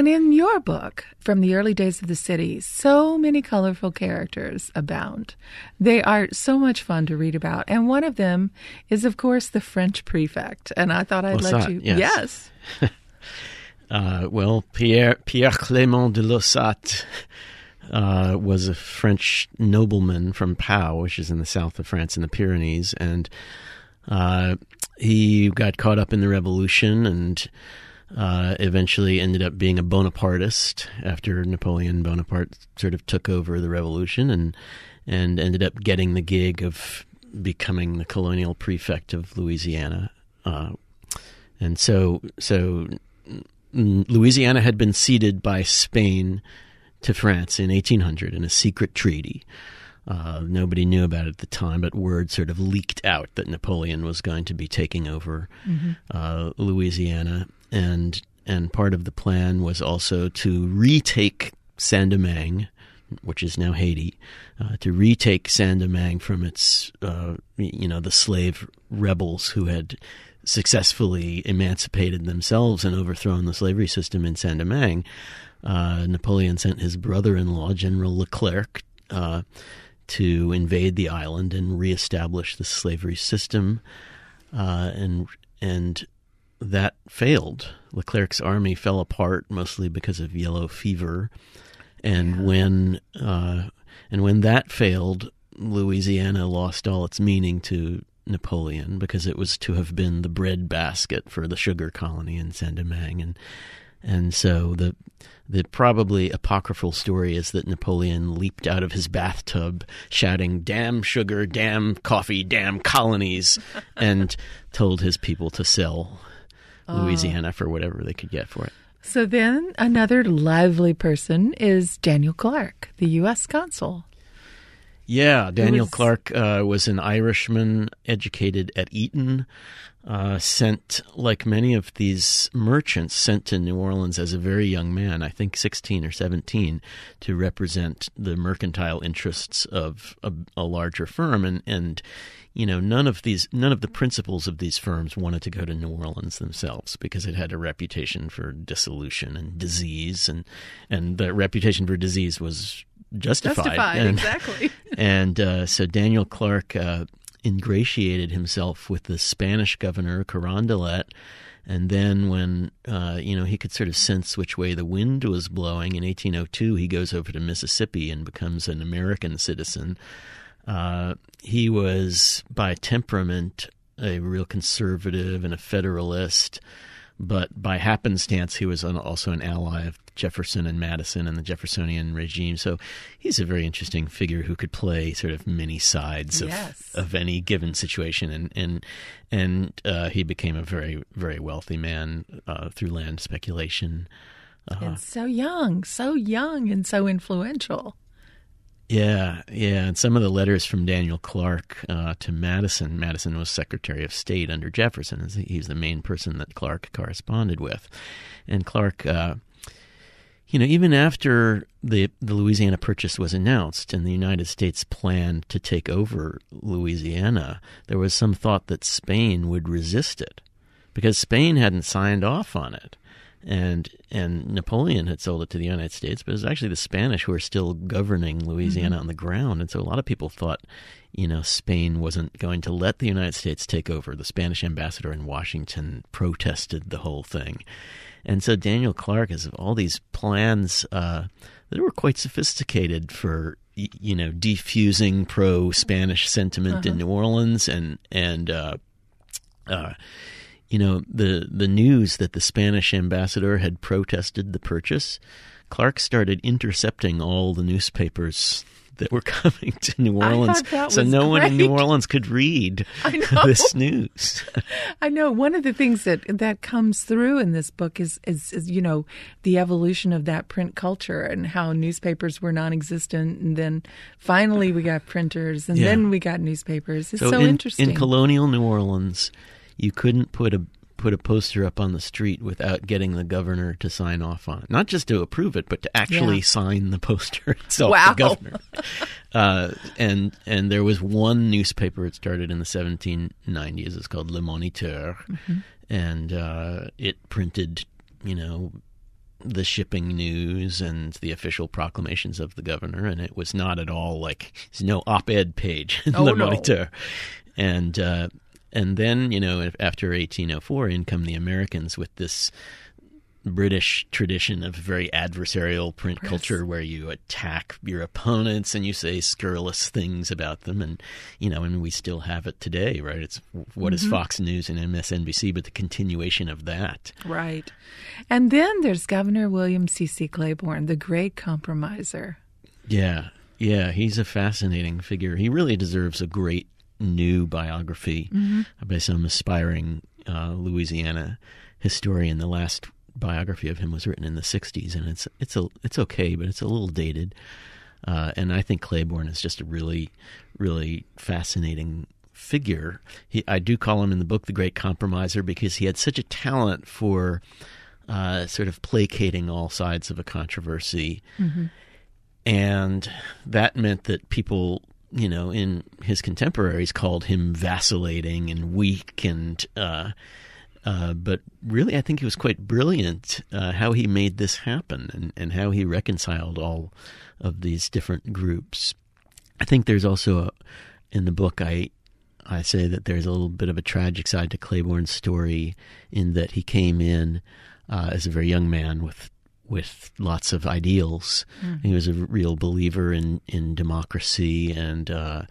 And in your book, From the Early Days of the City, so many colorful characters abound. They are so much fun to read about. And one of them is, of course, the French prefect. And I thought I'd let you... Yes. Well, Pierre Clément de Lausat was a French nobleman from Pau, which is in the south of France in the Pyrenees. And he got caught up in the revolution and eventually ended up being a Bonapartist after Napoleon Bonaparte sort of took over the revolution and ended up getting the gig of becoming the colonial prefect of Louisiana. And so Louisiana had been ceded by Spain to France in 1800 in a secret treaty. Nobody knew about it at the time, but word sort of leaked out that Napoleon was going to be taking over Louisiana. And part of the plan was also to retake Saint-Domingue, which is now Haiti, to retake Saint-Domingue from its, the slave rebels who had successfully emancipated themselves and overthrown the slavery system in Saint-Domingue. Napoleon sent his brother-in-law, General Leclerc, to invade the island and reestablish the slavery system, and that failed. Leclerc's army fell apart mostly because of yellow fever, and when that failed, Louisiana lost all its meaning to Napoleon because it was to have been the breadbasket for the sugar colony in Saint-Domingue, and so the probably apocryphal story is that Napoleon leaped out of his bathtub shouting, "Damn sugar, damn coffee, damn colonies," and told his people to sell Louisiana for whatever they could get for it. So then another lively person is Daniel Clark, the U.S. consul. Yeah, Daniel Clark was an Irishman educated at Eton, sent, like many of these merchants, sent to New Orleans as a very young man, I think 16 or 17, to represent the mercantile interests of a larger firm. And none of the principals of these firms wanted to go to New Orleans themselves because it had a reputation for dissolution and disease, and the reputation for disease was justified. Exactly. And so Daniel Clark ingratiated himself with the Spanish governor, Carondelet, and then when he could sort of sense which way the wind was blowing, in 1802 he goes over to Mississippi and becomes an American citizen. He was, by temperament, a real conservative and a federalist, but by happenstance he was also an ally of Jefferson and Madison and the Jeffersonian regime. So he's a very interesting figure who could play sort of many sides of any given situation. And he became a very, very wealthy man through land speculation. And so young and so influential. Yeah. And some of the letters from Daniel Clark to Madison. Madison was Secretary of State under Jefferson. He's the main person that Clark corresponded with. And Clark, even after the Louisiana Purchase was announced and the United States planned to take over Louisiana, there was some thought that Spain would resist it because Spain hadn't signed off on it. And Napoleon had sold it to the United States, but it was actually the Spanish who were still governing Louisiana on the ground. And so a lot of people thought, Spain wasn't going to let the United States take over. The Spanish ambassador in Washington protested the whole thing. And so Daniel Clark has all these plans that were quite sophisticated for, defusing pro-Spanish sentiment in New Orleans and the news that the Spanish ambassador had protested the purchase. Clark started intercepting all the newspapers that were coming to New Orleans, so no one in New Orleans could read this news. I know. One of the things that comes through in this book is the evolution of that print culture and how newspapers were non-existent, and then finally we got printers, and then we got newspapers. It's so interesting. In colonial New Orleans, you couldn't put a poster up on the street without getting the governor to sign off on it. Not just to approve it, but to actually sign the poster itself, the governor. And there was one newspaper, it started in the 1790s, it's called Le Moniteur, and it printed, the shipping news and the official proclamations of the governor, and it was not at all like there's no op-ed page in Le Moniteur. And then, after 1804, in come the Americans with this British tradition of very adversarial print culture where you attack your opponents and you say scurrilous things about them. And, and we still have it today, right? It's what is Fox News and MSNBC, but the continuation of that. Right. And then there's Governor William C.C. Claiborne, the great compromiser. Yeah. He's a fascinating figure. He really deserves a great new biography by some aspiring Louisiana historian. The last biography of him was written in the 60s, and it's okay, but it's a little dated. And I think Claiborne is just a really, really fascinating figure. I do call him in the book the Great Compromiser because he had such a talent for sort of placating all sides of a controversy. And that meant that people, in his contemporaries called him vacillating and weak and but really, I think he was quite brilliant how he made this happen and how he reconciled all of these different groups. I think there's also, in the book, I say that there's a little bit of a tragic side to Claiborne's story in that he came in as a very young man with lots of ideals. He was a real believer in democracy, and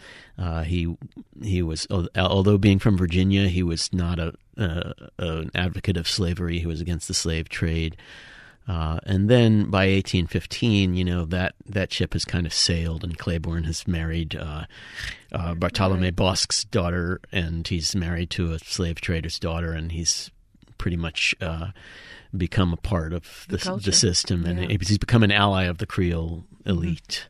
he was, although being from Virginia, he was not an advocate of slavery. He was against the slave trade. And then by 1815, that ship has kind of sailed, and Claiborne has married Bartolome Bosque's daughter, and he's married to a slave trader's daughter, and he's pretty much become a part of the system, and he's become an ally of the Creole elite.